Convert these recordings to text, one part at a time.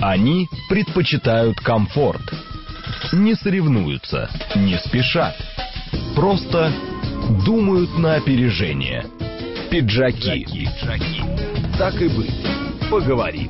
Они предпочитают комфорт. Не соревнуются, не спешат. Просто думают на опережение. Пиджаки. Так и быть. Поговорим.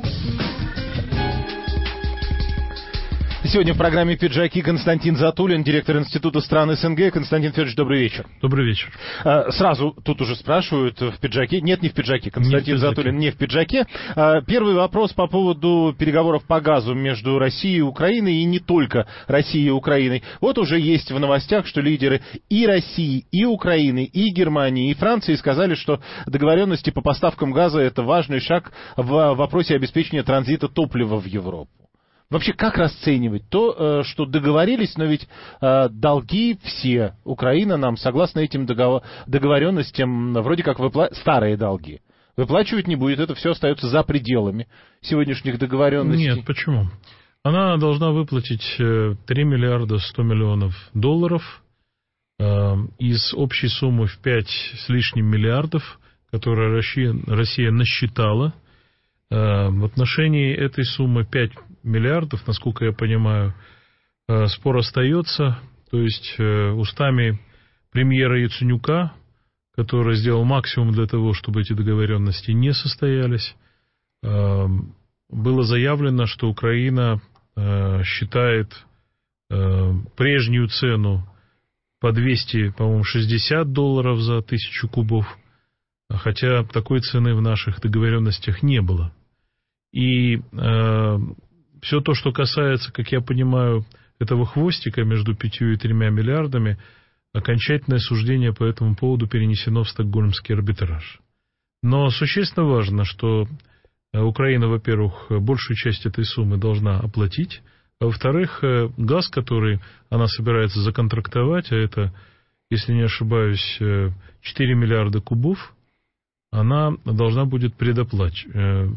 Сегодня в программе «Пиджаки» Константин Затулин, директор Института стран СНГ. Константин Федорович, добрый вечер. Добрый вечер. Сразу тут уже спрашивают, в пиджаке? Нет, не в пиджаке. Константин Затулин не в пиджаке. Первый вопрос по поводу переговоров по газу между Россией и Украиной, и не только Россией и Украиной. Вот уже есть в новостях, что лидеры и России, и Украины, и Германии, и Франции сказали, что договоренности по поставкам газа — это важный шаг в вопросе обеспечения транзита топлива в Европу. Вообще, как расценивать то, что договорились, но ведь долги все, Украина нам, согласно этим договоренностям, вроде как старые долги, выплачивать не будет, это все остается за пределами сегодняшних договоренностей. Нет, почему? Она должна выплатить 3 миллиарда 100 миллионов долларов из общей суммы в 5 с лишним миллиардов, которую Россия насчитала. В отношении этой суммы 5 миллиардов, насколько я понимаю, спор остается. То есть устами премьера Яценюка, который сделал максимум для того, чтобы эти договоренности не состоялись, было заявлено, что Украина считает прежнюю цену по 200, по-моему, 60 долларов за 1000 кубов, хотя такой цены в наших договоренностях не было. И все то, что касается, как я понимаю, этого хвостика между 5 и 3 миллиардами, окончательное суждение по этому поводу перенесено в Стокгольмский арбитраж. Но существенно важно, что Украина, во-первых, большую часть этой суммы должна оплатить, а во-вторых, газ, который она собирается законтрактовать, а это, если не ошибаюсь, 4 миллиарда кубов, она должна будет предоплатить.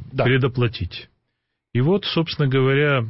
И вот, собственно говоря,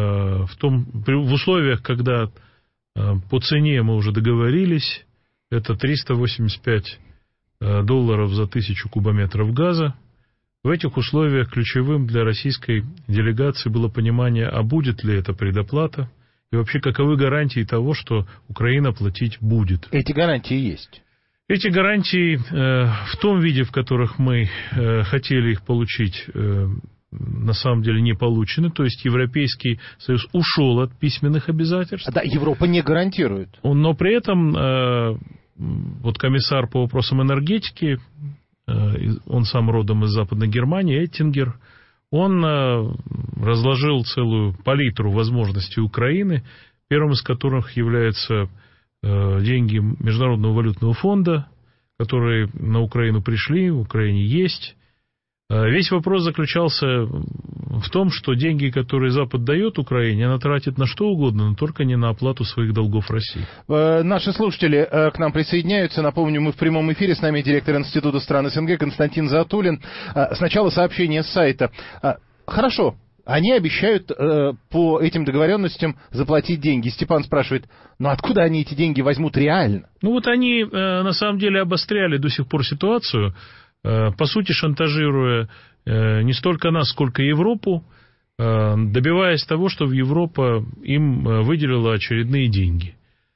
в условиях, когда по цене мы уже договорились, это 385 долларов за 1000 кубометров газа, в этих условиях ключевым для российской делегации было понимание, а будет ли это предоплата, и вообще каковы гарантии того, что Украина платить будет. Эти гарантии есть. Эти гарантии в том виде, в которых мы хотели их получить, на самом деле не получены. То есть Европейский Союз ушел от письменных обязательств. Да, Европа не гарантирует. Но при этом вот комиссар по вопросам энергетики, он сам родом из Западной Германии, Эттингер, он разложил целую палитру возможностей Украины, первым из которых является деньги Международного валютного фонда, которые на Украину пришли, в Украине есть. Весь вопрос заключался в том, что деньги, которые Запад дает Украине, она тратит на что угодно, но только не на оплату своих долгов России. Наши слушатели к нам присоединяются. Напомню, мы в прямом эфире. С нами директор Института стран СНГ Константин Затулин. Сначала сообщение с сайта. Хорошо. Они обещают по этим договоренностям заплатить деньги. Степан спрашивает, ну откуда они эти деньги возьмут реально? Ну вот они на самом деле обостряли до сих пор ситуацию, по сути шантажируя не столько нас, сколько Европу, добиваясь того, что Европа им выделила очередные деньги.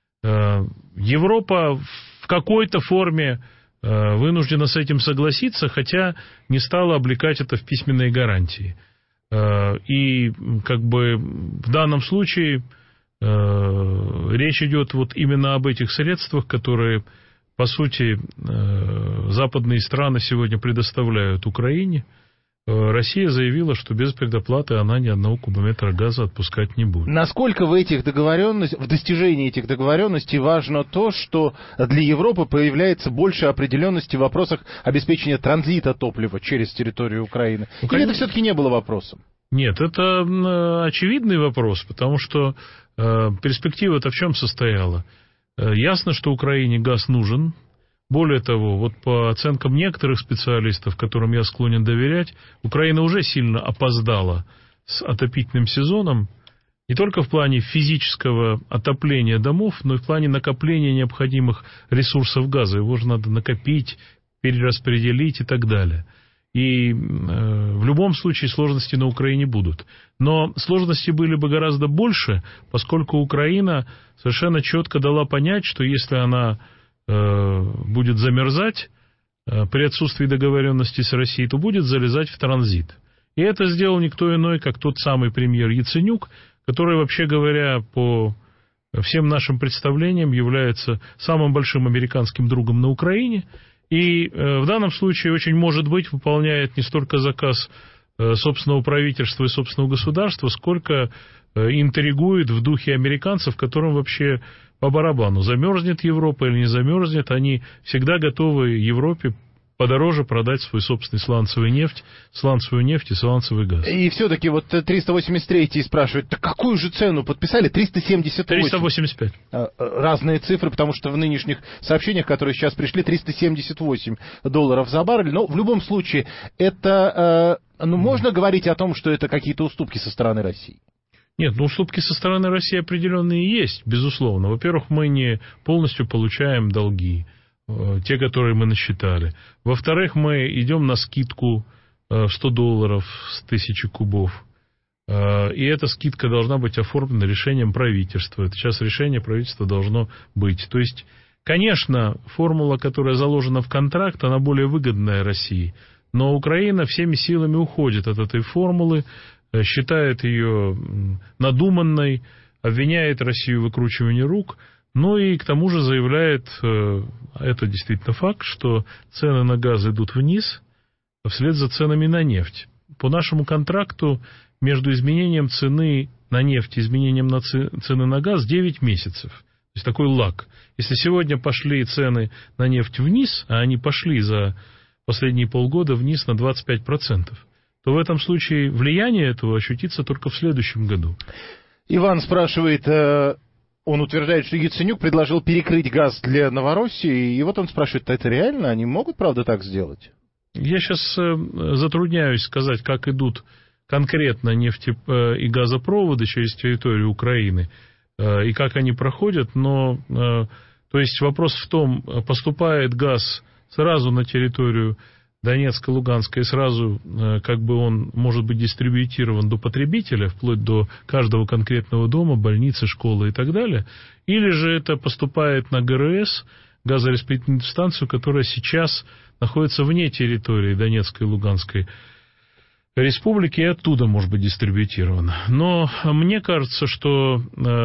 Европа в какой-то форме вынуждена с этим согласиться, хотя не стала облекать это в письменные гарантии. И как бы в данном случае речь идет вот именно об этих средствах, которые, по сути, западные страны сегодня предоставляют Украине. Россия заявила, что без предоплаты она ни одного кубометра газа отпускать не будет. Насколько в достижении этих договоренностей важно то, что для Европы появляется больше определенности в вопросах обеспечения транзита топлива через территорию Украины? Или это все-таки не было вопросом? Нет, это очевидный вопрос, потому что перспектива-то в чем состояла? Ясно, что Украине газ нужен. Более того, вот по оценкам некоторых специалистов, которым я склонен доверять, Украина уже сильно опоздала с отопительным сезоном, не только в плане физического отопления домов, но и в плане накопления необходимых ресурсов газа. Его же надо накопить, перераспределить и так далее. И в любом случае сложности на Украине будут. Но сложности были бы гораздо больше, поскольку Украина совершенно четко дала понять, что если она будет замерзать при отсутствии договоренности с Россией, то будет залезать в транзит. И это сделал никто иной, как тот самый премьер Яценюк, который, вообще говоря, по всем нашим представлениям является самым большим американским другом на Украине. И в данном случае, очень может быть, выполняет не столько заказ собственного правительства и собственного государства, сколько интригует в духе американцев, которым вообще по барабану, замерзнет Европа или не замерзнет, они всегда готовы Европе подороже продать свой собственный сланцевую нефть и сланцевый газ. И все-таки вот 383-й спрашивает, так какую же цену подписали? 378. 385. Разные цифры, потому что в нынешних сообщениях, которые сейчас пришли, $378 за баррель. Но в любом случае, это, можно говорить о том, что это какие-то уступки со стороны России? Нет, уступки со стороны России определенные есть, безусловно. Во-первых, мы не полностью получаем долги, те, которые мы насчитали. Во-вторых, мы идем на скидку в $100 с 1000 кубов. И эта скидка должна быть оформлена решением правительства. Это сейчас решение правительства должно быть. То есть, конечно, формула, которая заложена в контракт, она более выгодная России. Но Украина всеми силами уходит от этой формулы, считает ее надуманной, обвиняет Россию в выкручивании рук. Ну и к тому же заявляет, это действительно факт, что цены на газ идут вниз вслед за ценами на нефть. По нашему контракту между изменением цены на нефть и изменением цены на газ 9 месяцев. То есть такой лаг. Если сегодня пошли цены на нефть вниз, а они пошли за последние полгода вниз на 25%, то в этом случае влияние этого ощутится только в следующем году. Иван спрашивает... Он утверждает, что Яценюк предложил перекрыть газ для Новороссии, и вот он спрашивает, это реально? Они могут, правда, так сделать? Я сейчас затрудняюсь сказать, как идут конкретно нефти- и газопроводы через территорию Украины, и как они проходят, но, то есть вопрос в том, поступает газ сразу на территорию Донецка, Луганска, и сразу как бы он может быть дистрибьютирован до потребителя, вплоть до каждого конкретного дома, больницы, школы и так далее, или же это поступает на ГРС, газораспределительную станцию, которая сейчас находится вне территории Донецкой и Луганской республики, и оттуда может быть дистрибьютирована. Но мне кажется, что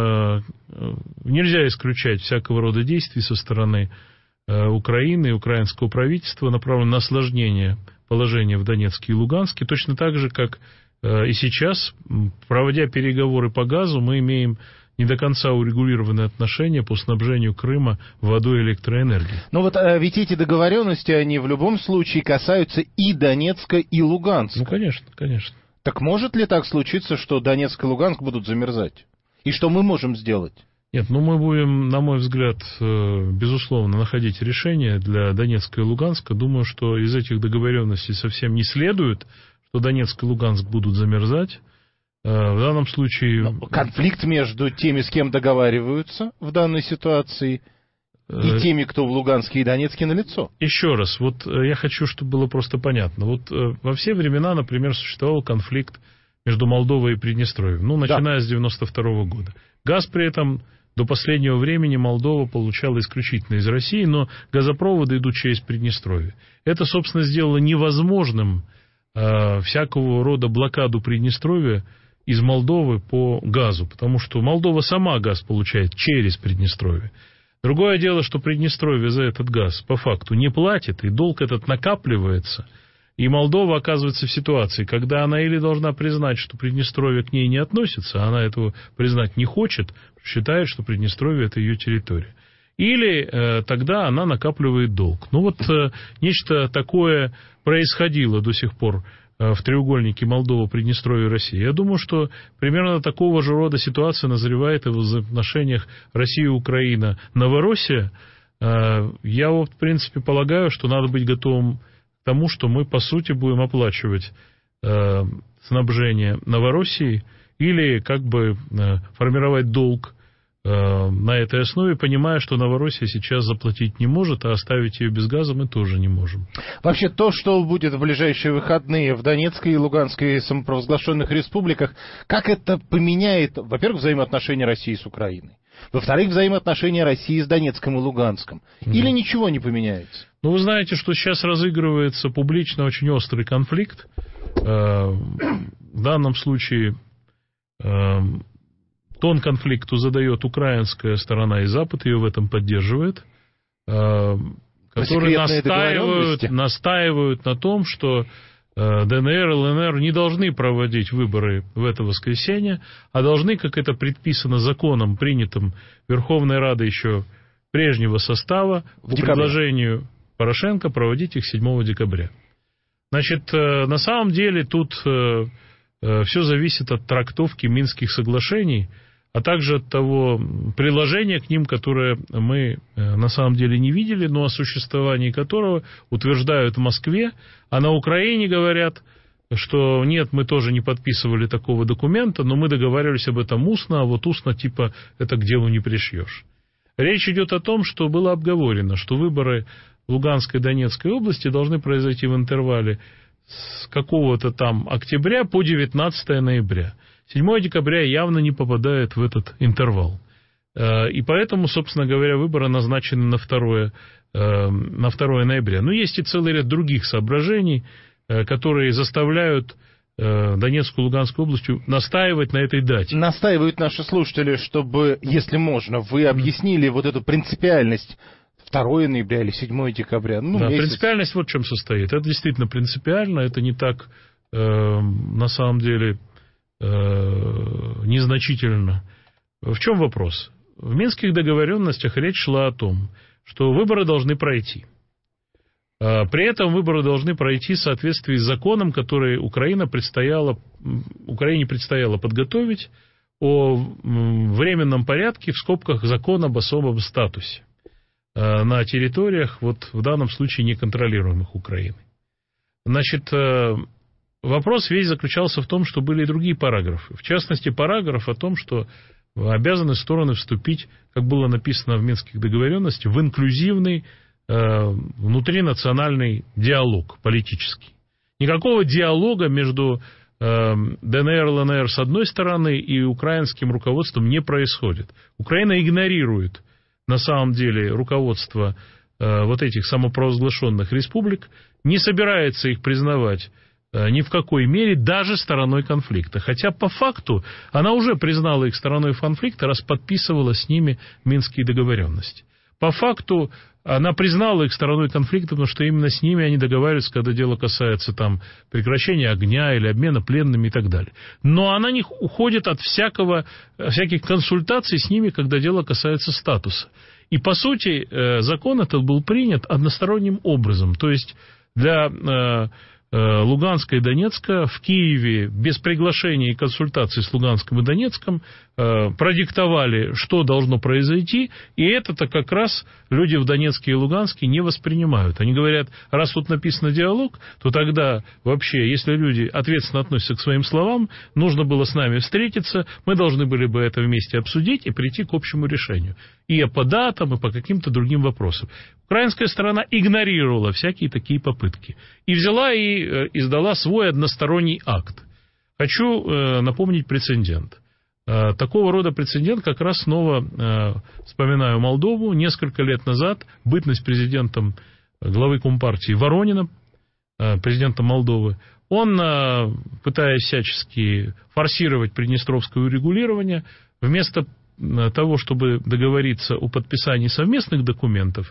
нельзя исключать всякого рода действий со стороны Украины и украинского правительства, направлено на осложнение положения в Донецке и Луганске, точно так же, как и сейчас, проводя переговоры по газу, мы имеем не до конца урегулированные отношения по снабжению Крыма водой и электроэнергией. Но вот ведь эти договоренности, они в любом случае касаются и Донецка, и Луганска. Ну, конечно, конечно. Так может ли так случиться, что Донецк и Луганск будут замерзать? И что мы можем сделать? Нет, мы будем, на мой взгляд, безусловно, находить решение для Донецка и Луганска. Думаю, что из этих договоренностей совсем не следует, что Донецк и Луганск будут замерзать. В данном случае... Конфликт между теми, с кем договариваются в данной ситуации, и теми, кто в Луганске и Донецке, налицо. Еще раз, вот я хочу, чтобы было просто понятно. Вот во все времена, например, существовал конфликт между Молдовой и Приднестровьем, начиная с 92 года. Газ при этом до последнего времени Молдова получала исключительно из России, но газопроводы идут через Приднестровье. Это, собственно, сделало невозможным всякого рода блокаду Приднестровья из Молдовы по газу, потому что Молдова сама газ получает через Приднестровье. Другое дело, что Приднестровье за этот газ по факту не платит, и долг этот накапливается. И Молдова оказывается в ситуации, когда она или должна признать, что Приднестровье к ней не относится, а она этого признать не хочет, считает, что Приднестровье – это ее территория. Или тогда она накапливает долг. Нечто такое происходило до сих пор в треугольнике Молдова, Приднестровье и России. Я думаю, что примерно такого же рода ситуация назревает и в взаимоотношениях Россия-Украина, Новороссия. Я, в принципе, полагаю, что надо быть готовым к тому, что мы, по сути, будем оплачивать снабжение Новороссии или как бы формировать долг на этой основе, понимая, что Новороссия сейчас заплатить не может, а оставить ее без газа мы тоже не можем. Вообще, то, что будет в ближайшие выходные в Донецкой и Луганской самопровозглашенных республиках, как это поменяет, во-первых, взаимоотношения России с Украиной, во-вторых, взаимоотношения России с Донецком и Луганском, или ничего не поменяется? Ну, вы знаете, что сейчас разыгрывается публично очень острый конфликт. В данном случае тон конфликту задает украинская сторона, и Запад ее в этом поддерживает, которые настаивают на том, что ДНР и ЛНР не должны проводить выборы в это воскресенье, а должны, как это предписано законом, принятым Верховной Радой еще прежнего состава, по предложению Порошенко, проводить их 7 декабря. Значит, на самом деле тут все зависит от трактовки Минских соглашений, а также от того приложения к ним, которое мы на самом деле не видели, но о существовании которого утверждают в Москве, а на Украине говорят, что нет, мы тоже не подписывали такого документа, но мы договаривались об этом устно, а вот устно типа это к делу не пришьешь. Речь идет о том, что было обговорено, что выборы в Луганской и Донецкой области должны произойти в интервале с какого-то там октября по 19 ноября. 7 декабря явно не попадает в этот интервал. И поэтому, собственно говоря, выборы назначены на 2 ноября. Но есть и целый ряд других соображений, которые заставляют Донецкую и Луганскую областью настаивать на этой дате. Настаивают наши слушатели, чтобы, если можно, вы объяснили вот эту принципиальность 2 ноября или 7 декабря. Да, принципиальность вот в чем состоит. Это действительно принципиально, это не так, на самом деле, незначительно. В чем вопрос? В Минских договоренностях речь шла о том, что выборы должны пройти. При этом выборы должны пройти в соответствии с законом, который Украине предстояло подготовить о временном порядке, в скобках закон об особом статусе на территориях, вот в данном случае неконтролируемых Украиной. Значит, вопрос весь заключался в том, что были и другие параграфы. В частности, параграф о том, что обязаны стороны вступить, как было написано в Минских договоренностях, в инклюзивный внутринациональный диалог политический. Никакого диалога между ДНР, ЛНР с одной стороны и украинским руководством не происходит. Украина игнорирует на самом деле руководство вот этих самопровозглашенных республик, не собирается их признавать ни в какой мере, даже стороной конфликта. Хотя по факту она уже признала их стороной конфликта, раз подписывала с ними Минские договоренности. По факту она признала их стороной конфликта, потому что именно с ними они договариваются, когда дело касается там прекращения огня или обмена пленными и так далее. Но она не уходит от всяких консультаций с ними, когда дело касается статуса. И по сути закон этот был принят односторонним образом. То есть для Луганска и Донецка в Киеве без приглашения и консультаций с Луганском и Донецком продиктовали, что должно произойти, и это-то как раз люди в Донецке и Луганске не воспринимают. Они говорят, раз тут написано диалог, то тогда вообще, если люди ответственно относятся к своим словам, нужно было с нами встретиться, мы должны были бы это вместе обсудить и прийти к общему решению. И по датам, и по каким-то другим вопросам. Украинская сторона игнорировала всякие такие попытки. И взяла и издала свой односторонний акт. Хочу напомнить прецедент. Такого рода прецедент как раз снова, вспоминаю Молдову, несколько лет назад, бытность президентом главы Компартии Ворониным, президентом Молдовы, он, пытаясь всячески форсировать приднестровское урегулирование, вместо того, чтобы договориться о подписании совместных документов,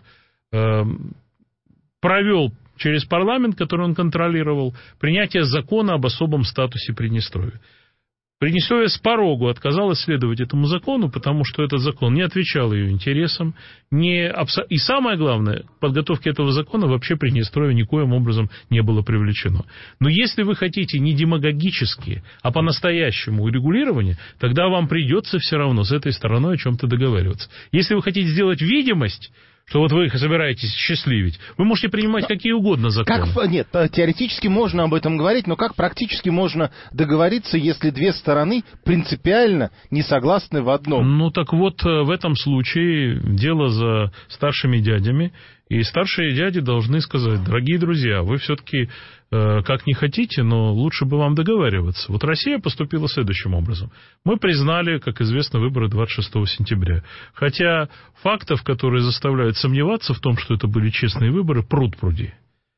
провел через парламент, который он контролировал, принятие закона об особом статусе Приднестровья. Приднестровье с порогу отказалось следовать этому закону, потому что этот закон не отвечал ее интересам. И самое главное, к подготовке этого закона вообще Приднестровье никоим образом не было привлечено. Но если вы хотите не демагогически, а по-настоящему урегулирование, тогда вам придется все равно с этой стороной о чем-то договариваться. Если вы хотите сделать видимость, что вот вы собираетесь счастливить. Вы можете принимать какие угодно законы. Нет, теоретически можно об этом говорить, но как практически можно договориться, если две стороны принципиально не согласны в одном? Ну, так вот, в этом случае дело за старшими дядями, и старшие дяди должны сказать: дорогие друзья, вы все-таки как не хотите, но лучше бы вам договариваться. Вот Россия поступила следующим образом. Мы признали, как известно, выборы 26 сентября. Хотя фактов, которые заставляют сомневаться в том, что это были честные выборы, пруд-пруди.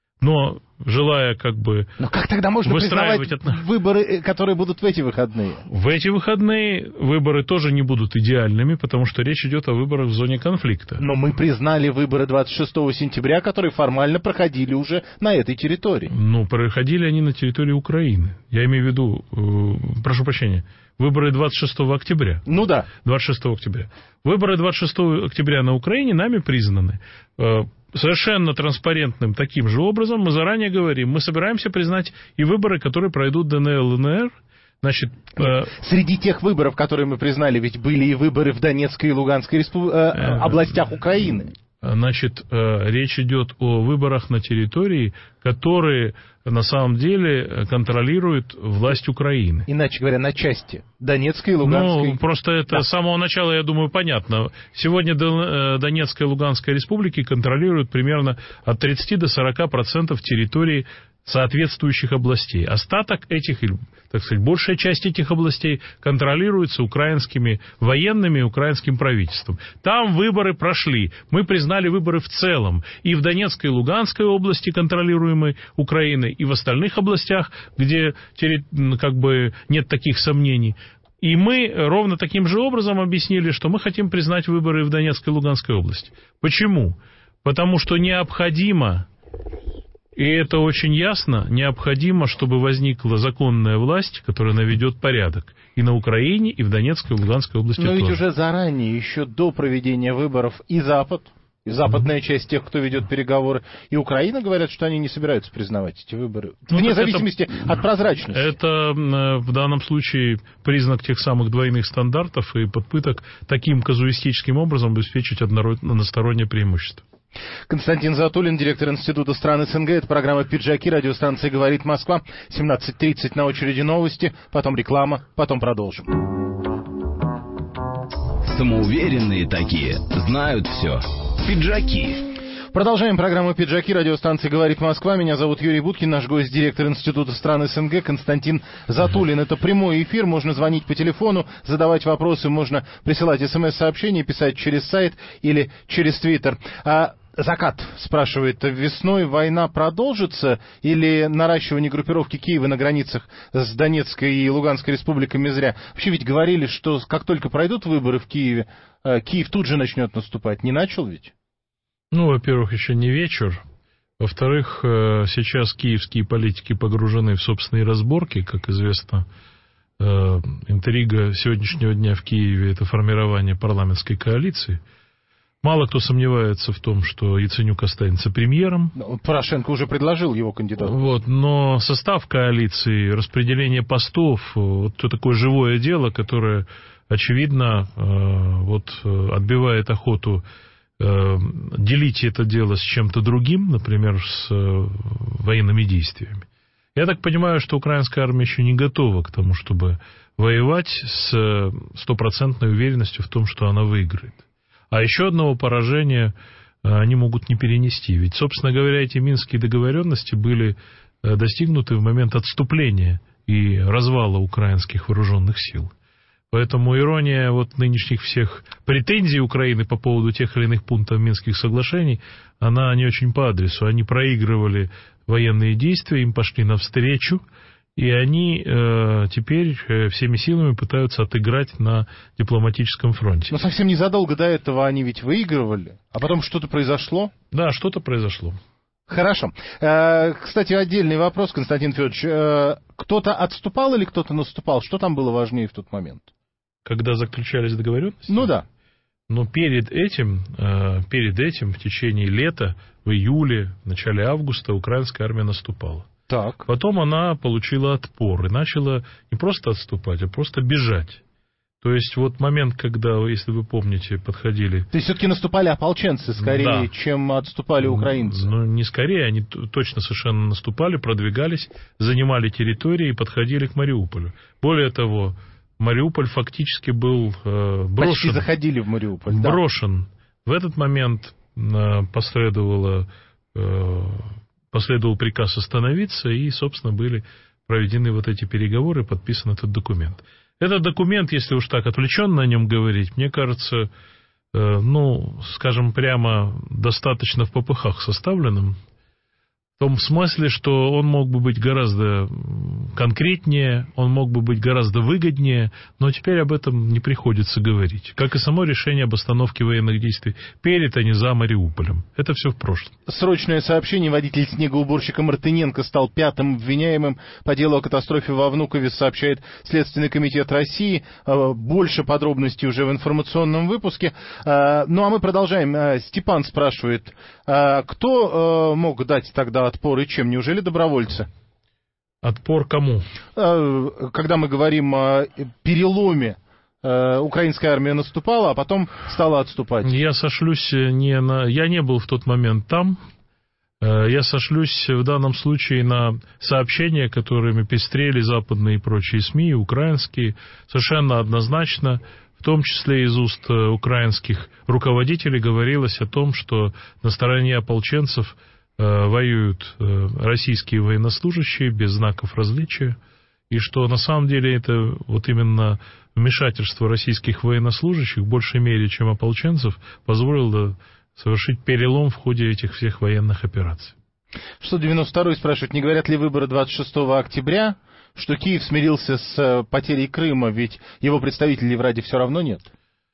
Но желая как бы... Но как тогда можно признавать выборы, которые будут в эти выходные? В эти выходные выборы тоже не будут идеальными, потому что речь идет о выборах в зоне конфликта. Но мы признали выборы 26 сентября, которые формально проходили уже на этой территории. Ну, проходили они на территории Украины. Я имею в виду, прошу прощения, выборы 26 октября. Ну да. 26 октября. Выборы 26 октября на Украине нами признаны. Совершенно транспарентным таким же образом мы заранее говорим, мы собираемся признать и выборы, которые пройдут в ДНР, ЛНР. Значит, среди тех выборов, которые мы признали, ведь были и выборы в Донецкой и Луганской областях Украины. Значит, речь идет о выборах на территории, которые на самом деле контролирует власть Украины. Иначе говоря, на части Донецкой и Луганской. Ну, просто это с самого начала, я думаю, понятно. Сегодня Донецкая и Луганская республики контролируют примерно от 30 до 40% территории соответствующих областей. Остаток этих, так сказать, большая часть этих областей контролируется украинскими военными и украинским правительством. Там выборы прошли. Мы признали выборы в целом. И в Донецкой и Луганской области, контролируемой Украиной, и в остальных областях, где как бы нет таких сомнений. И мы ровно таким же образом объяснили, что мы хотим признать выборы в Донецкой и Луганской области. Почему? Потому что необходимо... И это очень ясно, необходимо, чтобы возникла законная власть, которая наведет порядок и на Украине, и в Донецкой, и Луганской области. Но ведь уже заранее, еще до проведения выборов, и Запад, и западная часть тех, кто ведет переговоры, и Украина говорят, что они не собираются признавать эти выборы, вне зависимости от прозрачности. Это в данном случае признак тех самых двойных стандартов и попыток таким казуистическим образом обеспечить одностороннее преимущество. Константин Затулин, директор Института стран СНГ. Это программа «Пиджаки», радиостанция «Говорит Москва». 17:30 на очереди новости, потом реклама, потом продолжим. Самоуверенные такие, знают все. Пиджаки. Продолжаем программу «Пиджаки», радиостанции «Говорит Москва». Меня зовут Юрий Буткин, наш гость, директор Института стран СНГ Константин Затулин. Это прямой эфир, можно звонить по телефону, задавать вопросы, можно присылать смс-сообщения, писать через сайт или через Твиттер. Закат спрашивает, весной война продолжится или наращивание группировки Киева на границах с Донецкой и Луганской республиками зря? Вообще ведь говорили, что как только пройдут выборы в Киеве, Киев тут же начнет наступать. Не начал ведь? Ну, во-первых, еще не вечер. Во-вторых, сейчас киевские политики погружены в собственные разборки. Как известно, интрига сегодняшнего дня в Киеве – это формирование парламентской коалиции. Мало кто сомневается в том, что Яценюк останется премьером. Порошенко уже предложил его кандидату. Вот, но состав коалиции, распределение постов, вот то такое живое дело, которое, очевидно, отбивает охоту делить это дело с чем-то другим, например, с военными действиями. Я так понимаю, что украинская армия еще не готова к тому, чтобы воевать с стопроцентной уверенностью в том, что она выиграет. А еще одного поражения они могут не перенести. Ведь, собственно говоря, эти минские договоренности были достигнуты в момент отступления и развала украинских вооруженных сил. Поэтому ирония нынешних всех претензий Украины по поводу тех или иных пунктов Минских соглашений, она не очень по адресу. Они проигрывали военные действия, им пошли навстречу, и они теперь всеми силами пытаются отыграть на дипломатическом фронте. Но совсем незадолго до этого они ведь выигрывали, а потом что-то произошло? Да, что-то произошло. Хорошо. Кстати, отдельный вопрос, Константин Федорович. Кто-то отступал или кто-то наступал? Что там было важнее в тот момент? Когда заключались договоренности? Ну да. Но перед этим, в течение лета, в июле, в начале августа, украинская армия наступала. Так. Потом она получила отпор и начала не просто отступать, а просто бежать. То есть вот момент, когда, если вы помните, подходили... То есть все-таки наступали ополченцы скорее, чем отступали украинцы? Ну, не скорее, они точно совершенно наступали, продвигались, занимали территории и подходили к Мариуполю. Более того, Мариуполь фактически был брошен. Почти заходили в Мариуполь, да. Брошен. В этот момент последовал приказ остановиться, и, собственно, были проведены вот эти переговоры, подписан этот документ. Этот документ, если уж так отвлеченно о нем говорить, мне кажется, скажем прямо, достаточно в попыхах составленным. В том смысле, что он мог бы быть гораздо конкретнее, он мог бы быть гораздо выгоднее, но теперь об этом не приходится говорить. Как и само решение об остановке военных действий перед, а не за Мариуполем. Это все в прошлом. Срочное сообщение. Водитель снегоуборщика Мартыненко стал 5-м обвиняемым по делу о катастрофе во Внукове, сообщает Следственный комитет России. Больше подробностей уже в информационном выпуске. Ну, а мы продолжаем. Степан спрашивает, кто мог дать тогда отпор и чем? Неужели добровольцы? Отпор кому? Когда мы говорим о переломе, украинская армия наступала, а потом стала отступать. Я сошлюсь не на... Я не был в тот момент там. Я сошлюсь в данном случае на сообщения, которыми пестрели западные и прочие СМИ, украинские, совершенно однозначно, в том числе из уст украинских руководителей, говорилось о том, что на стороне ополченцев воюют российские военнослужащие без знаков различия, и что на самом деле это вот именно вмешательство российских военнослужащих в большей мере, чем ополченцев, позволило совершить перелом в ходе этих всех военных операций. 692-й спрашивает, не говорят ли выборы 26 октября, что Киев смирился с потерей Крыма, ведь его представителей в Раде все равно нет?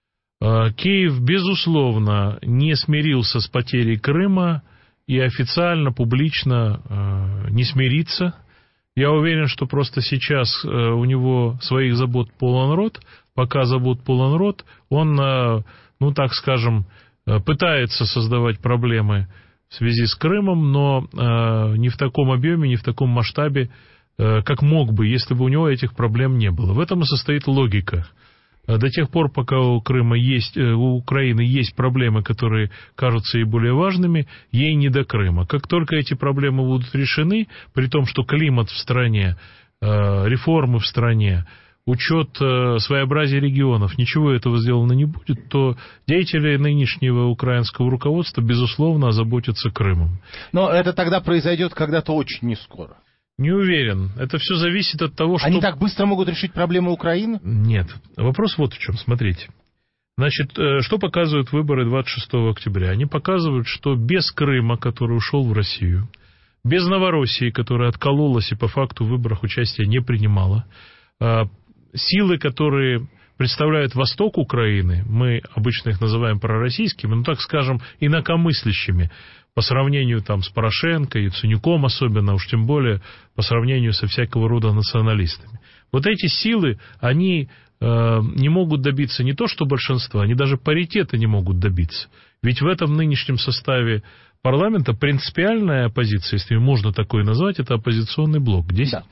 Киев, безусловно, не смирился с потерей Крыма, и официально, публично не смирится. Я уверен, что просто сейчас у него своих забот полон рот. Пока забот полон рот, он, так скажем, пытается создавать проблемы в связи с Крымом, но не в таком объеме, не в таком масштабе, как мог бы, если бы у него этих проблем не было. В этом и состоит логика. До тех пор, пока у Украины есть проблемы, которые кажутся ей более важными, ей не до Крыма. Как только эти проблемы будут решены, при том, что климат в стране, реформы в стране, учет своеобразия регионов, ничего этого сделано не будет, то деятели нынешнего украинского руководства, безусловно, озаботятся Крымом. Но это тогда произойдет когда-то очень нескоро. Не уверен. Это все зависит от того, что... Они так быстро могут решить проблемы Украины? Нет. Вопрос вот в чем. Смотрите. Значит, что показывают выборы 26 октября? Они показывают, что без Крыма, который ушел в Россию, без Новороссии, которая откололась и по факту в выборах участия не принимала, силы, которые представляют восток Украины, мы обычно их называем пророссийскими, так скажем, инакомыслящими, по сравнению с Порошенко, Яценюком особенно, уж тем более по сравнению со всякого рода националистами. Вот эти силы, они не могут добиться не то что большинства, они даже паритета не могут добиться. Ведь в этом нынешнем составе парламента принципиальная оппозиция, если можно такое назвать, это оппозиционный блок, 10%. Да.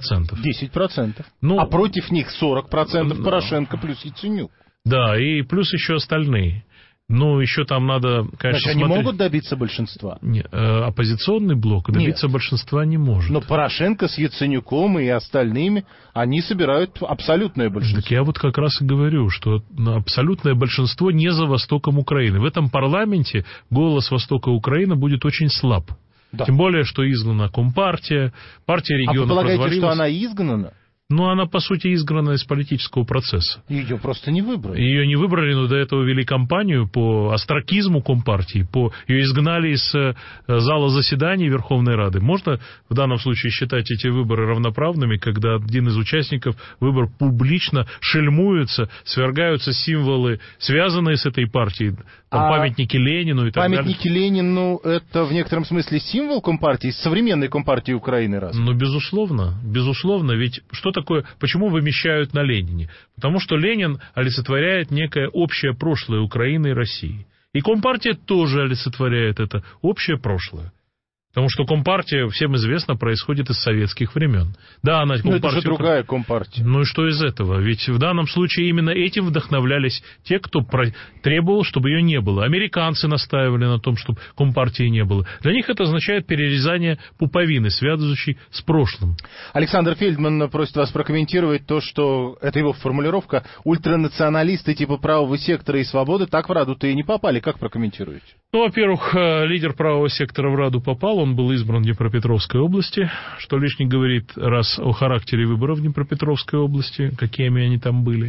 10%. А против них 40% Порошенко плюс Яценюк. Да, и плюс еще остальные. Еще там надо, конечно, значит, они могут добиться большинства? Нет, оппозиционный блок добиться большинства не может. Но Порошенко с Яценюком и остальными, они собирают абсолютное большинство. Так я вот как раз и говорю, что абсолютное большинство не за востоком Украины. В этом парламенте голос востока Украины будет очень слаб. Да. Тем более, что изгнана Компартия, партия регионов развалилась. А вы полагаете, что она изгнана? Она, по сути, изгнана из политического процесса. Ее просто не выбрали. Ее не выбрали, но до этого вели кампанию по остракизму Компартии. Ее изгнали из зала заседаний Верховной Рады. Можно в данном случае считать эти выборы равноправными, когда один из участников выбор публично шельмуется, свергаются символы, связанные с этой партией, памятники Ленину и так далее. Памятники Ленину, это в некотором смысле символ Компартии, современной Компартии Украины, раз? Безусловно. Ведь что такое, почему вымещают на Ленине? Потому что Ленин олицетворяет некое общее прошлое Украины и России. И Компартия тоже олицетворяет это общее прошлое. Потому что Компартия, всем известно, происходит из советских времен. Да, она Компартия... это же другая Компартия. Ну и что из этого? Ведь в данном случае именно этим вдохновлялись те, кто требовал, чтобы ее не было. Американцы настаивали на том, чтобы Компартии не было. Для них это означает перерезание пуповины, связывающей с прошлым. Александр Фельдман просит вас прокомментировать то, что, это его формулировка, ультранационалисты типа правого сектора и свободы так в Раду-то и не попали. Как прокомментируете? Ну, во-первых, лидер правого сектора в Раду попал, он был избран в Днепропетровской области, что лишний говорит раз о характере выборов в Днепропетровской области, какими они там были.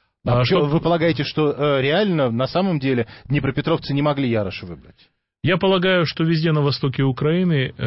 Вы полагаете, что реально, на самом деле, днепропетровцы не могли Яроша выбрать? Я полагаю, что везде на востоке Украины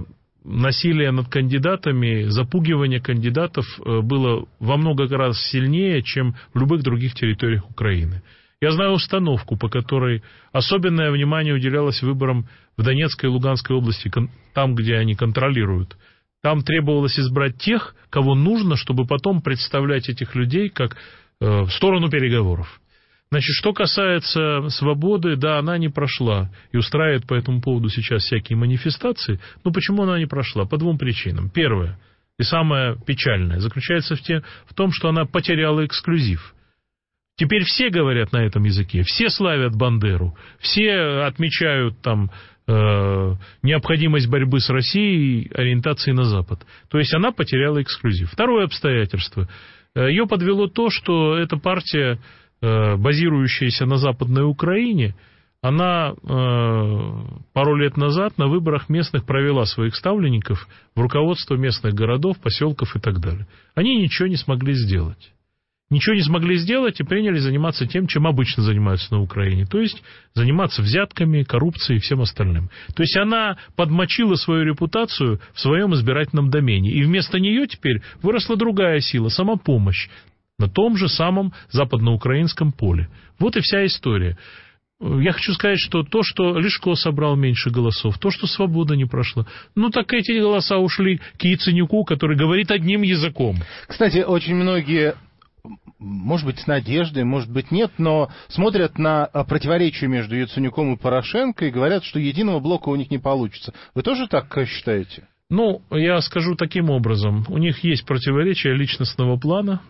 насилие над кандидатами, запугивание кандидатов было во много раз сильнее, чем в любых других территориях Украины. Я знаю установку, по которой особенное внимание уделялось выборам в Донецкой и Луганской области, там, где они контролируют. Там требовалось избрать тех, кого нужно, чтобы потом представлять этих людей как в сторону переговоров. Значит, что касается свободы, да, она не прошла и устраивает по этому поводу сейчас всякие манифестации. Но почему она не прошла? По двум причинам. Первое и самое печальное заключается в том, что она потеряла эксклюзив. Теперь все говорят на этом языке, все славят Бандеру, все отмечают там необходимость борьбы с Россией и ориентации на Запад. То есть она потеряла эксклюзив. Второе обстоятельство. Ее подвело то, что эта партия, базирующаяся на Западной Украине, она пару лет назад на выборах местных провела своих ставленников в руководство местных городов, поселков и так далее. Они ничего не смогли сделать. Ничего не смогли сделать и приняли заниматься тем, чем обычно занимаются на Украине. То есть заниматься взятками, коррупцией и всем остальным. То есть она подмочила свою репутацию в своем избирательном домене. И вместо нее теперь выросла другая сила, самопомощь, на том же самом западноукраинском поле. Вот и вся история. Я хочу сказать, что то, что Лешко собрал меньше голосов, то, что свобода не прошла, ну так эти голоса ушли к Яценюку, который говорит одним языком. Кстати, очень многие... может быть, с надеждой, может быть, нет, но смотрят на противоречие между Яценюком и Порошенко и говорят, что единого блока у них не получится. Вы тоже так считаете? Ну, я скажу таким образом. У них есть противоречия личностного плана.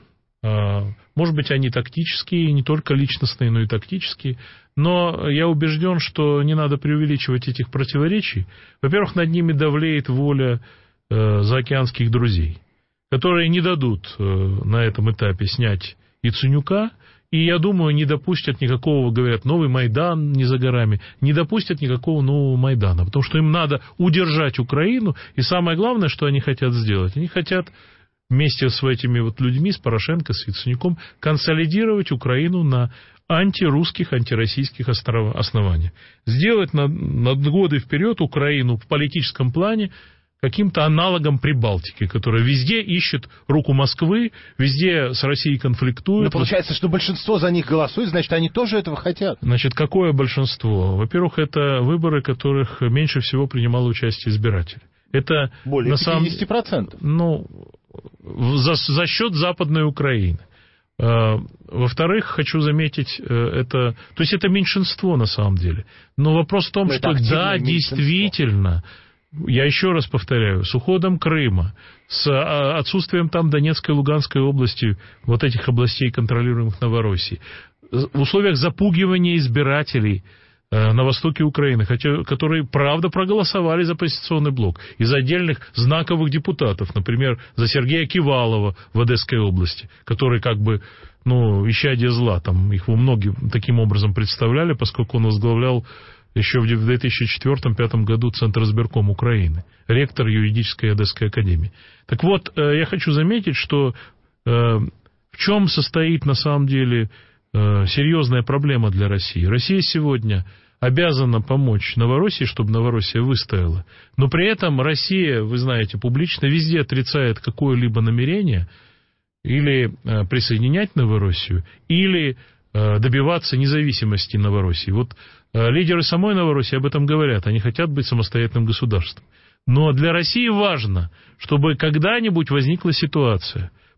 Может быть, они тактические, не только личностные, но и тактические. Но я убежден, что не надо преувеличивать этих противоречий. Во-первых, над ними давлеет воля заокеанских друзей, которые не дадут на этом этапе снять Яценюка, и, я думаю, не допустят никакого, говорят, новый Майдан не за горами, не допустят никакого нового Майдана, потому что им надо удержать Украину, и самое главное, что они хотят сделать, они хотят вместе с этими вот людьми, с Порошенко, с Яценюком, консолидировать Украину на антирусских, антироссийских основаниях. Сделать на годы вперед Украину в политическом плане каким-то аналогом Прибалтики, которая везде ищет руку Москвы, везде с Россией конфликтует. Но получается, что большинство за них голосует, значит, они тоже этого хотят. Значит, какое большинство? Во-первых, это выборы, в которых меньше всего принимало участие избиратель. Это более 50%. Ну, за счет Западной Украины. Во-вторых, хочу заметить, это... То есть это меньшинство на самом деле. Но вопрос в том, что да, действительно... Я еще раз повторяю, с уходом Крыма, с отсутствием там Донецкой и Луганской области, вот этих областей, контролируемых Новороссией, в условиях запугивания избирателей на востоке Украины, которые, правда, проголосовали за оппозиционный блок, из отдельных знаковых депутатов, например, за Сергея Кивалова в Одесской области, который как бы, ну, исчадие зла, там их во многим таким образом представляли, поскольку он возглавлял еще в 2004-2005 году Центр избирком Украины, ректор юридической Одесской академии. Так вот, я хочу заметить, что в чем состоит на самом деле серьезная проблема для России. Россия сегодня обязана помочь Новороссии, чтобы Новороссия выстояла. Но при этом Россия, вы знаете, публично везде отрицает какое-либо намерение или присоединять Новороссию, или добиваться независимости Новороссии. Вот лидеры самой Новороссии об этом говорят. Они хотят быть самостоятельным государством. Но для России важно, чтобы когда-нибудь возникла ситуация,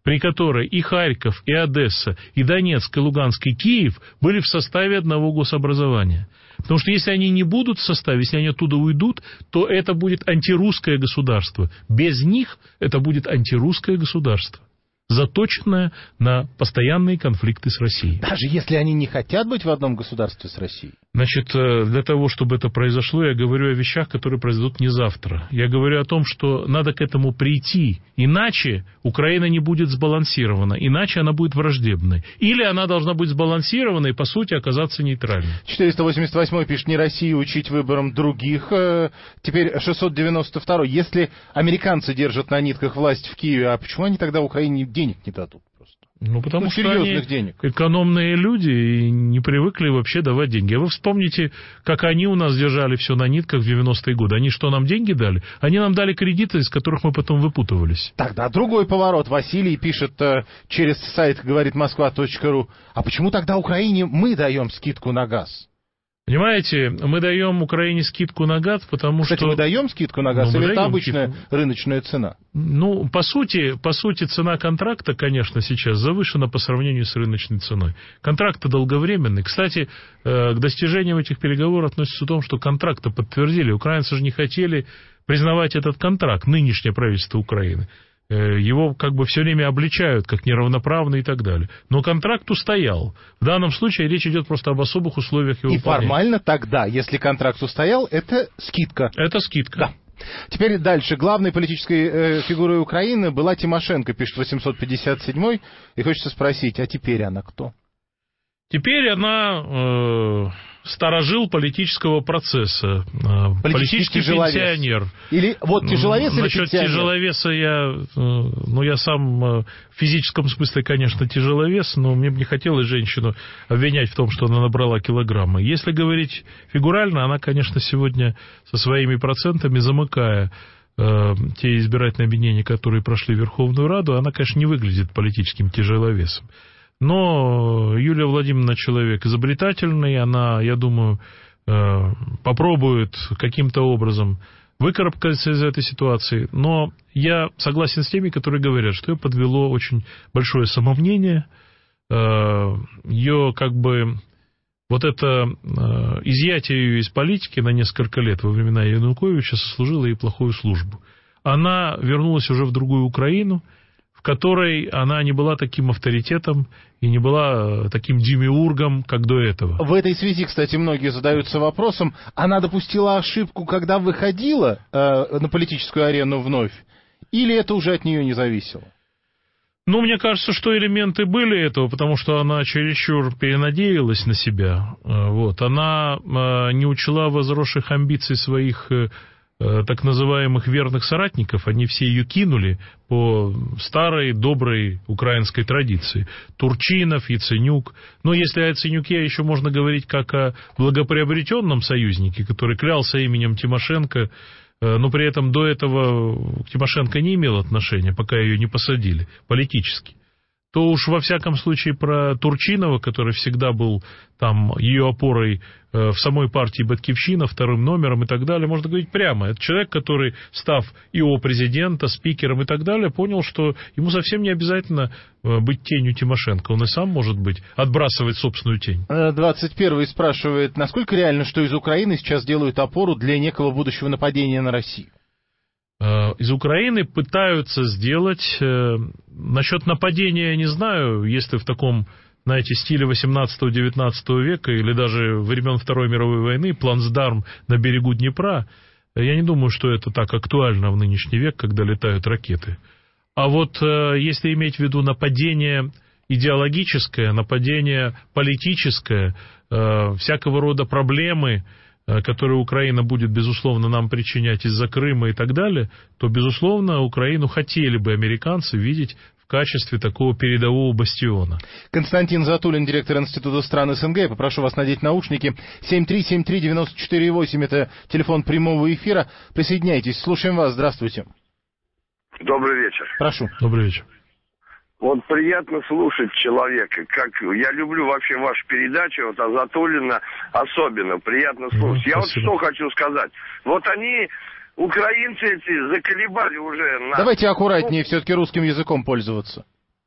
при которой и Харьков, и Одесса, и Донецк, и Луганск, и Киев были в составе одного гособразования. Потому что если они не будут в составе, если они оттуда уйдут, то это будет антирусское государство. Без них это будет антирусское государство, заточенное на постоянные конфликты с Россией. Даже если они не хотят быть в одном государстве с Россией? Значит, для того, чтобы это произошло, я говорю о вещах, которые произойдут не завтра. Я говорю о том, что надо к этому прийти. Иначе Украина не будет сбалансирована, иначе она будет враждебной. Или она должна быть сбалансирована и, по сути, оказаться нейтральной. 488 пишет: не Россию учить выборам других. Теперь 692. Если американцы держат на нитках власть в Киеве, а почему они тогда Украине денег не дадут? Ну, потому что они денег. Экономные люди и не привыкли вообще давать деньги. А вы вспомните, как они у нас держали все на нитках в 90-е годы. Они что, нам деньги дали? Они нам дали кредиты, из которых мы потом выпутывались. Тогда другой поворот. Василий пишет через сайт говоритmoskva.ru. А почему тогда Украине мы даем скидку на газ? Понимаете, мы даем Украине скидку на газ, потому Кстати, что... мы даем скидку на газ, или это обычная рыночная цена? Ну, по сути, цена контракта, конечно, сейчас завышена по сравнению с рыночной ценой. Контракт долговременный. Кстати, к достижениям этих переговоров относится то, что контракты подтвердили. Украинцы же не хотели признавать этот контракт, нынешнее правительство Украины. Его как бы все время обличают как неравноправный и так далее. Но контракт устоял. В данном случае речь идет просто об особых условиях его выполнения. И формально тогда, если контракт устоял, это скидка. Это скидка. Да. Теперь дальше. Главной политической фигурой Украины была Тимошенко, пишет 857-й. И хочется спросить, а теперь она кто? Теперь она старожил политического процесса, политический пенсионер. Или вот тяжеловес или насчет пенсионер? Тяжеловеса я сам в физическом смысле, конечно, тяжеловес, но мне бы не хотелось женщину обвинять в том, что она набрала килограммы. Если говорить фигурально, она, конечно, сегодня со своими процентами, замыкая те избирательные обвинения, которые прошли в Верховную Раду, она, конечно, не выглядит политическим тяжеловесом. Но Юлия Владимировна человек изобретательный, она, я думаю, попробует каким-то образом выкарабкаться из этой ситуации. Но я согласен с теми, которые говорят, что ее подвело очень большое самомнение. Ее как бы вот это изъятие ее из политики на несколько лет во времена Януковича сослужило ей плохую службу. Она вернулась уже в другую Украину, в которой она не была таким авторитетом и не была таким демиургом, как до этого. В этой связи, кстати, многие задаются вопросом, она допустила ошибку, когда выходила на политическую арену вновь, или это уже от нее не зависело? Ну, мне кажется, что элементы были этого, потому что она чересчур перенадеялась на себя. Вот. Она не учла возросших амбиций своих так называемых верных соратников, они все ее кинули по старой доброй украинской традиции. Турчинов, Яценюк. Но если о Яценюке еще можно говорить как о благоприобретенном союзнике, который клялся именем Тимошенко, но при этом до этого Тимошенко не имел отношения, пока ее не посадили политически, то уж во всяком случае про Турчинова, который всегда был там ее опорой в самой партии Батькивщина, вторым номером и так далее, можно говорить прямо. Это человек, который, став ИО президента, спикером и так далее, понял, что ему совсем не обязательно быть тенью Тимошенко. Он и сам, может быть, отбрасывать собственную тень. 21-й спрашивает, насколько реально, что из Украины сейчас делают опору для некого будущего нападения на Россию? Из Украины пытаются сделать... Насчет нападения я не знаю, если в таком, знаете, стиле 18-19 века или даже времен Второй мировой войны, плацдарм на берегу Днепра, я не думаю, что это так актуально в нынешний век, когда летают ракеты. А вот если иметь в виду нападение идеологическое, нападение политическое, всякого рода проблемы, которые Украина будет, безусловно, нам причинять из-за Крыма и так далее, то, безусловно, Украину хотели бы американцы видеть в качестве такого передового бастиона. Константин Затулин, директор Института стран СНГ. Я попрошу вас надеть наушники. 7373948, это телефон прямого эфира. Присоединяйтесь. Слушаем вас. Здравствуйте. Добрый вечер. Прошу. Добрый вечер. Вот приятно слушать человека. Как я люблю вообще вашу передачу, вот, а Затулина особенно приятно слушать. Я вот что хочу сказать. Вот они, украинцы эти, заколебали уже... Давайте аккуратнее все-таки русским языком пользоваться.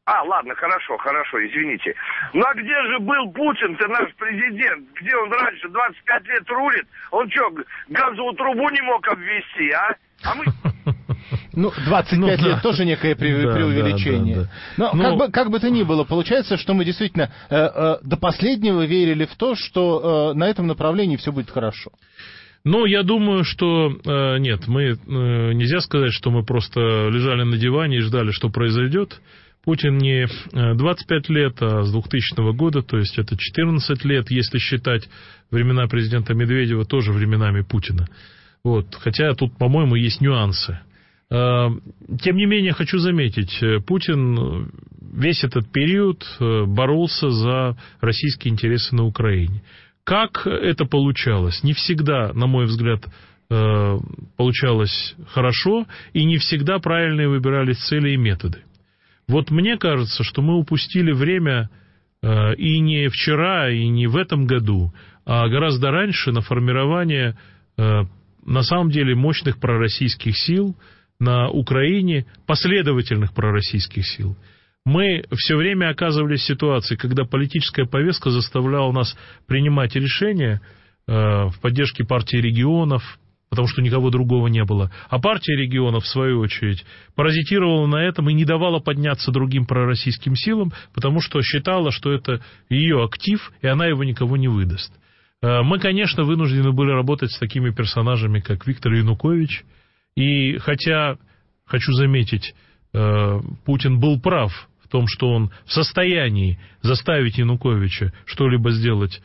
Ладно, хорошо, извините. Ну а где же был Путин-то, наш президент? Где он раньше 25 лет рулит? Он что, газовую трубу не мог обвести, а? А мы... Ну, 25 лет тоже некое преувеличение. Но как бы то ни было, получается, что мы действительно до последнего верили в то, что на этом направлении все будет хорошо. Ну, я думаю, что нет, нельзя сказать, что мы просто лежали на диване и ждали, что произойдет. Путин не 25 лет, а с 2000 года, то есть это 14 лет, если считать времена президента Медведева тоже временами Путина. Вот. Хотя тут, по-моему, есть нюансы. Тем не менее, хочу заметить, Путин весь этот период боролся за российские интересы на Украине. Как это получалось? Не всегда, на мой взгляд, получалось хорошо, и не всегда правильные выбирались цели и методы. Вот мне кажется, что мы упустили время и не вчера, и не в этом году, а гораздо раньше на формирование на самом деле мощных пророссийских сил на Украине, последовательных пророссийских сил. Мы все время оказывались в ситуации, когда политическая повестка заставляла нас принимать решения в поддержке партии регионов, потому что никого другого не было. А партия регионов, в свою очередь, паразитировала на этом и не давала подняться другим пророссийским силам, потому что считала, что это ее актив, и она его никого не выдаст. Мы, конечно, вынуждены были работать с такими персонажами, как Виктор Янукович. И хотя, хочу заметить, Путин был прав в том, что он в состоянии заставить Януковича что-либо сделать,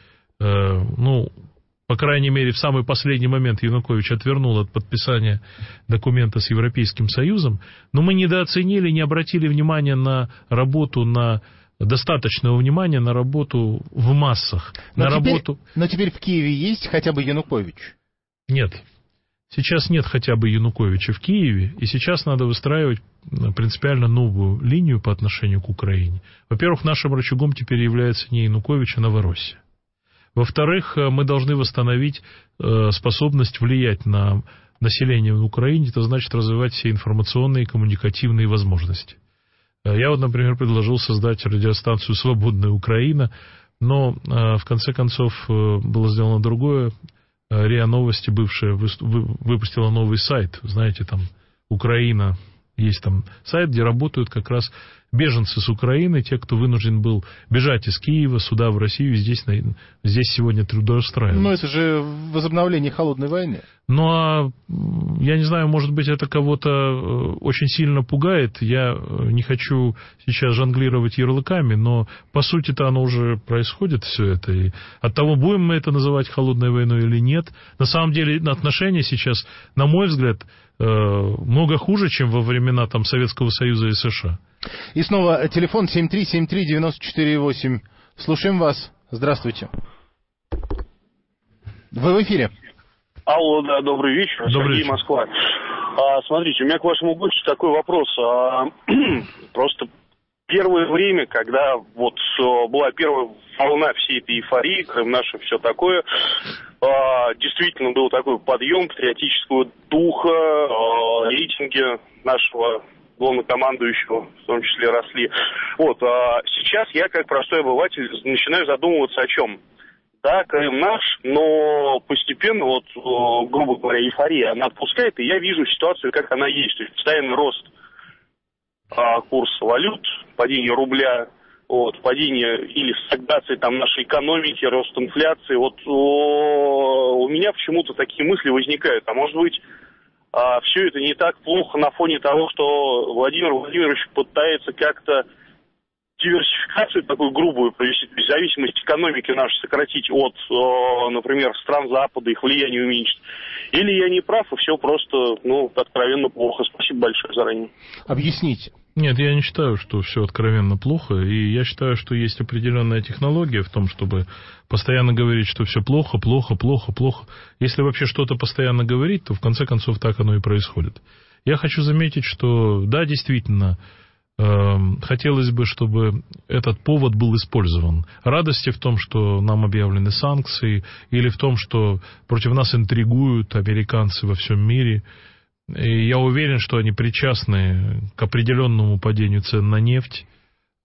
по крайней мере, в самый последний момент Янукович отвернул от подписания документа с Европейским Союзом, но мы недооценили, не обратили внимания на работу, достаточного внимания на работу в массах. Но теперь в Киеве есть хотя бы Янукович? Нет. Сейчас нет хотя бы Януковича в Киеве, и сейчас надо выстраивать принципиально новую линию по отношению к Украине. Во-первых, нашим рычагом теперь является не Янукович, а Новороссия. Во-вторых, мы должны восстановить способность влиять на население в Украине, это значит развивать все информационные и коммуникативные возможности. Я вот, например, предложил создать радиостанцию «Свободная Украина», но в конце концов было сделано другое. РИА Новости, бывшая, выпустила новый сайт. Знаете, там Украина, есть там сайт, где работают как раз беженцы с Украины, те, кто вынужден был бежать из Киева сюда, в Россию, здесь сегодня трудоустраиваться. Но это же возобновление холодной войны. Ну, а я не знаю, может быть, это кого-то очень сильно пугает. Я не хочу сейчас жонглировать ярлыками, но по сути-то оно уже происходит все это. И от того, будем мы это называть холодной войной или нет, на самом деле отношения сейчас, на мой взгляд, много хуже, чем во времена там Советского Союза и США. И снова телефон 7373948. Слушаем вас. Здравствуйте. Вы в эфире. Алло, да, добрый вечер. Добрый Сергей, вечер. Москва. Смотрите, у меня к вашему гостю такой вопрос. Просто первое время, когда вот была первая волна всей этой эйфории, Крым наш и все такое, действительно был такой подъем патриотического духа, рейтинги нашего главнокомандующего в том числе росли. Вот, сейчас я, как простой обыватель, начинаю задумываться о чем. Да, Крым наш, но постепенно, вот, грубо говоря, эйфория, она отпускает, и я вижу ситуацию, как она есть. То есть постоянный рост курса валют, падение рубля, вот, падение или стагнации там нашей экономики, рост инфляции. Вот у меня почему-то такие мысли возникают. А может быть, все это не так плохо на фоне того, что Владимир Владимирович пытается как-то диверсификацию такую грубую провести, то есть зависимость экономики нашей сократить от, например, стран Запада, их влияние уменьшить. Или я не прав, и все просто, откровенно плохо. Спасибо большое заранее. Объясните. Нет, я не считаю, что все откровенно плохо, и я считаю, что есть определенная технология в том, чтобы постоянно говорить, что все плохо, плохо, плохо, плохо. Если вообще что-то постоянно говорить, то в конце концов так оно и происходит. Я хочу заметить, что да, действительно, хотелось бы, чтобы этот повод был использован. Радости в том, что нам объявлены санкции, или в том, что против нас интригуют американцы во всем мире. И я уверен, что они причастны к определенному падению цен на нефть.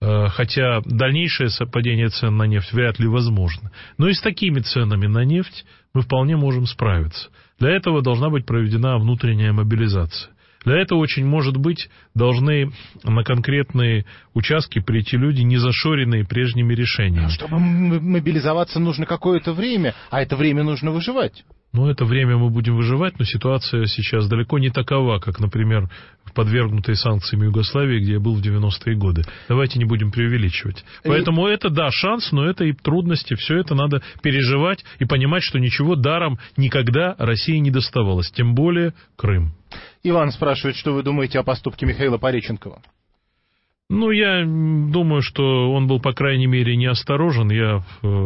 хотя дальнейшее падение цен на нефть вряд ли возможно. Но и с такими ценами на нефть мы вполне можем справиться. Для этого должна быть проведена внутренняя мобилизация. Для этого, очень может быть, должны на конкретные участки прийти люди, не зашоренные прежними решениями. Чтобы мобилизоваться, нужно какое-то время, а это время нужно выживать. Ну, это время мы будем выживать, но ситуация сейчас далеко не такова, как, например, в подвергнутой санкциями Югославии, где я был в 90-е годы. Давайте не будем преувеличивать. Поэтому это, да, шанс, но это и трудности. Все это надо переживать и понимать, что ничего даром никогда России не доставалось. Тем более Крым. Иван спрашивает, что вы думаете о поступке Михаила Пореченкова? Ну, я думаю, что он был, по крайней мере, неосторожен. Я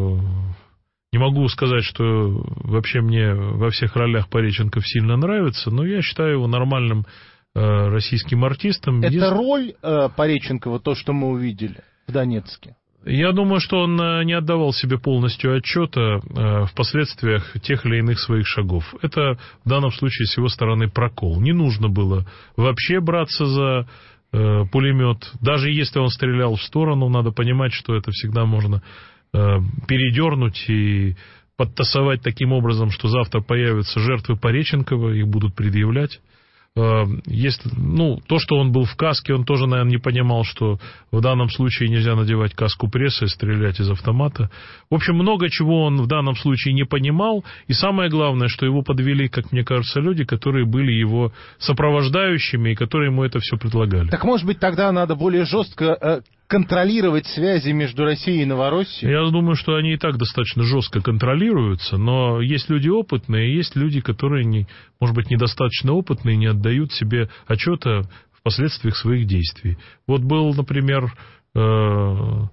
не могу сказать, что вообще мне во всех ролях Пореченков сильно нравится, но я считаю его нормальным российским артистом. Это роль Пореченкова, то, что мы увидели в Донецке? Я думаю, что он не отдавал себе полностью отчета в последствиях тех или иных своих шагов. Это в данном случае с его стороны прокол. Не нужно было вообще браться за пулемет. Даже если он стрелял в сторону, надо понимать, что это всегда можно передернуть и подтасовать таким образом, что завтра появятся жертвы Пореченкова, их будут предъявлять. Если, то, что он был в каске, он тоже, наверное, не понимал, что в данном случае нельзя надевать каску прессы и стрелять из автомата. В общем, много чего он в данном случае не понимал. И самое главное, что его подвели, как мне кажется, люди, которые были его сопровождающими и которые ему это все предлагали. Так, может быть, тогда надо более жестко контролировать связи между Россией и Новороссией? Я думаю, что они и так достаточно жестко контролируются, но есть люди опытные, есть люди, которые, может быть, недостаточно опытные, не отдают себе отчета в последствиях своих действий. Вот был, например, в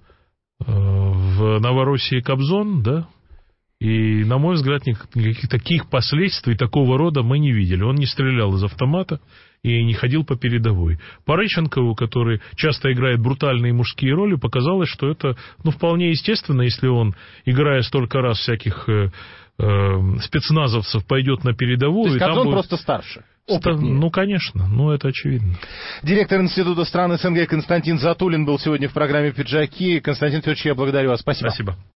Новороссии Кобзон, да, и, на мой взгляд, никаких таких последствий такого рода мы не видели. Он не стрелял из автомата и не ходил по передовой. Пореченкову, который часто играет брутальные мужские роли, показалось, что это вполне естественно, если он, играя столько раз всяких спецназовцев, пойдет на передовую. То есть Кобзон просто старше? Опытнее. Конечно, это очевидно. Директор Института стран СНГ Константин Затулин был сегодня в программе «Пиджаки». Константин Федорович, я благодарю вас. Спасибо. Спасибо.